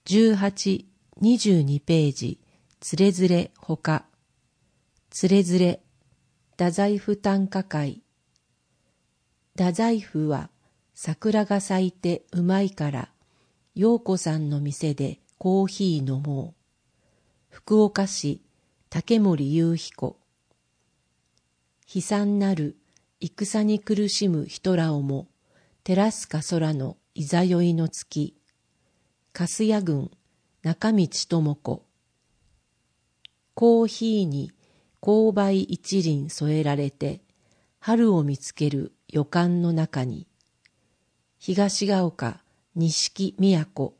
18、22ページ、つれづれほか。つれづれ、太宰府短歌会。太宰府は桜が咲いてうまいから、陽子さんの店でコーヒー飲もう。福岡市竹森雄彦。悲惨なる戦に苦しむ人らをも、照らすか空のいざよいの月。粕谷郡中道智子。コーヒーに紅梅一輪添えられて、春を見つける予感の中に。東が丘錦都。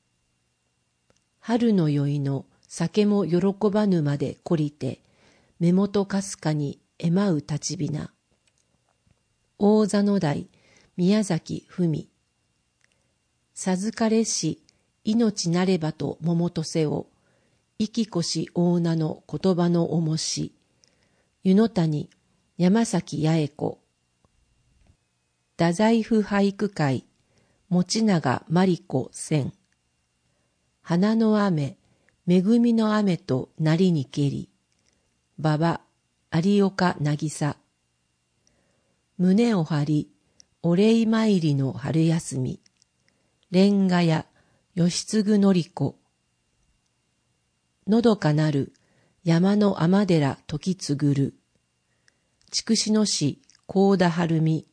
春の宵の酒も喜ばぬまで懲りて、目元かすかにえまう立ちびな。大座の台宮崎文。授かれし命なればと桃とせを、生きこし大名の言葉の重し。湯の谷山崎八重子。太宰府俳句会持永真理子選。花の雨恵みの雨となりにけり。馬場有岡渚。胸を張りお礼参りの春休み。レンガ屋吉継のり子。のどかなる山の天寺時つぐる。筑紫野市幸田晴美。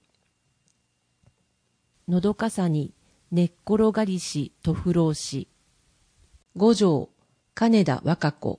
のどかさに寝っ転がりしとふろうし。五条金田若子。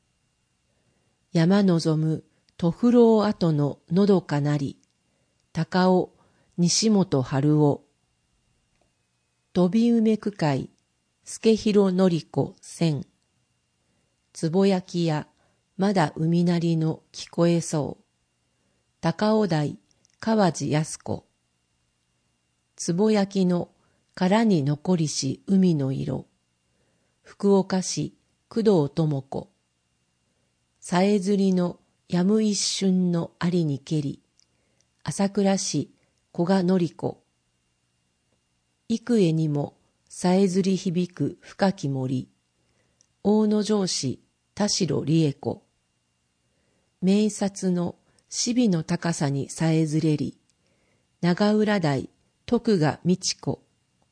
山望むとふろう跡ののどかなり。高尾西本春夫。飛び梅区会助広のり子千。つぼ焼きやまだ海なりの聞こえそう。高尾台川地安子。つぼ焼きの殻に残りし海の色。福岡市工藤智子。さえずりのやむ一瞬のありにけり。朝倉市古賀のり子。幾重にもさえずり響く深き森。大野城市田代理恵子。名刹の志々の高さにさえずれり。長浦台徳賀美智子。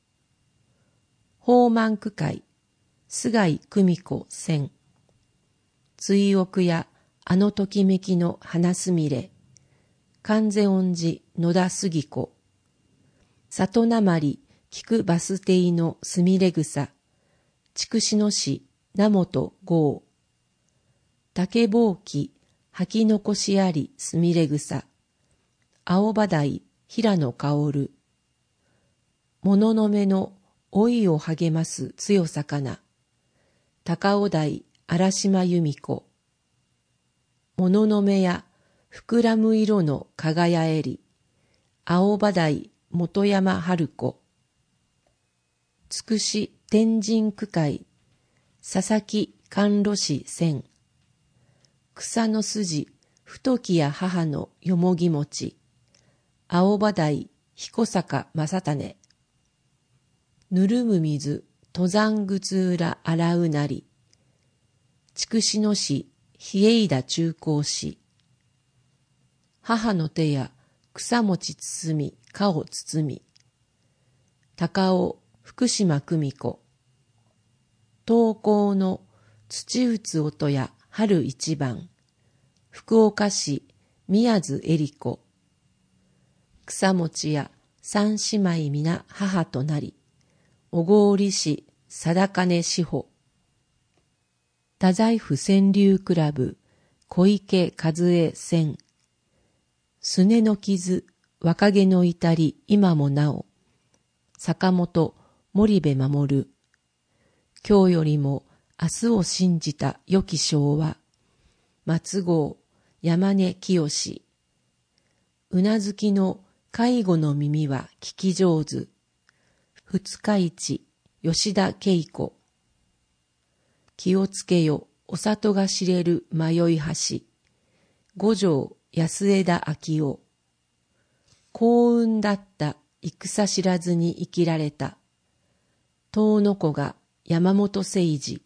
宝満区会菅井久美子千。追憶やあのときめきの花すみれ。観世音寺野田杉子。里なまり菊バス停のすみれ草。筑紫野市名本郷。竹ぼうき履き残しありすみれ草。青葉台平野薫。物のめの老いを励ます強さかな。高尾台荒島由美子。物のめや膨らむ色の輝えり。青葉台本山春子。つくし天神区会佐々木甘露寺千。草の筋太きや母のよもぎ餅。青葉台彦坂正種。ぬるむ水登山靴裏洗うなり。筑紫野市比叡田中高市。母の手や草餅包みかを包み。高尾福島久美子。東高の土打つ音や春一番。福岡市宮津恵里子。草餅や三姉妹皆母となり。小郡市貞金志保。太宰府川柳クラブ小池和恵千。すねの傷若気の至り今もなお。坂本森部守。今日よりも明日を信じた良き昭和。松郷山根清。うなずきの介護の耳は聞き上手。二日市吉田恵子。気をつけよお里が知れる迷い橋。五条安枝昭夫。幸運だった戦知らずに生きられた。遠の子が山本誠二。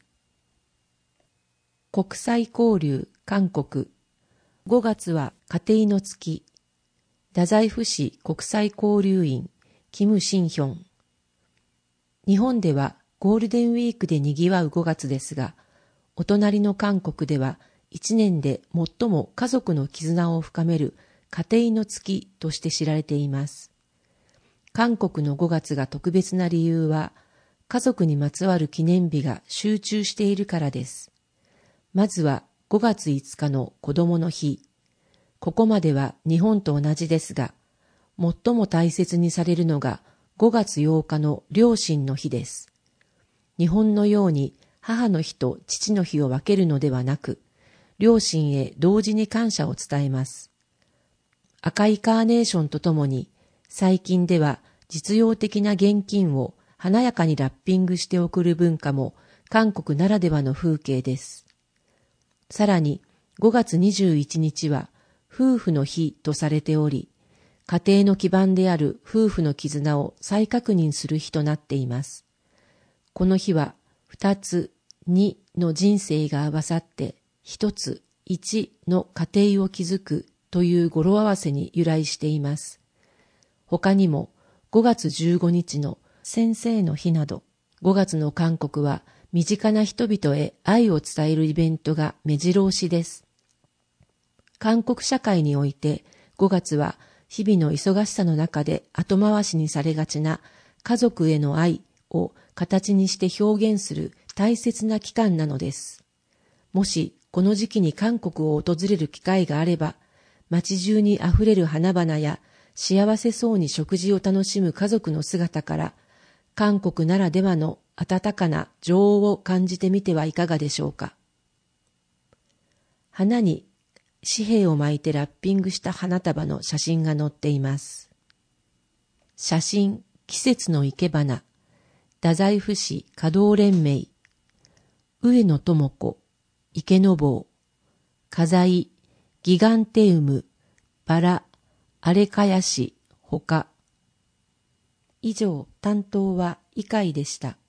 国際交流韓国。5月は家庭の月。太宰府市国際交流員キム・シンヒョン。日本ではゴールデンウィークで賑わう5月ですが、お隣の韓国では1年で最も家族の絆を深める家庭の月として知られています。韓国の5月が特別な理由は、家族にまつわる記念日が集中しているからです。まずは5月5日の子供の日。ここまでは日本と同じですが、最も大切にされるのが5月8日の両親の日です。日本のように母の日と父の日を分けるのではなく、両親へ同時に感謝を伝えます。赤いカーネーションとともに、最近では実用的な現金を華やかにラッピングして送る文化も韓国ならではの風景です。さらに5月21日は夫婦の日とされており、家庭の基盤である夫婦の絆を再確認する日となっています。この日は2つ、2の人生が合わさって1つ、1の家庭を築くという語呂合わせに由来しています。他にも5月15日の先生の日など、5月の韓国は身近な人々へ愛を伝えるイベントが目白押しです。韓国社会において5月は日々の忙しさの中で後回しにされがちな家族への愛を形にして表現する大切な期間なのです。もしこの時期に韓国を訪れる機会があれば、街中にあふれる花々や幸せそうに食事を楽しむ家族の姿から、韓国ならではの温かな情を感じてみてはいかがでしょうか。花に紙幣を巻いてラッピングした花束の写真が載っています。写真、季節の生け花、太宰府市華道連盟、上野智子、池坊、花材、ギガンテウム、バラ、アレカヤシ、ほか。以上、担当はイカイでした。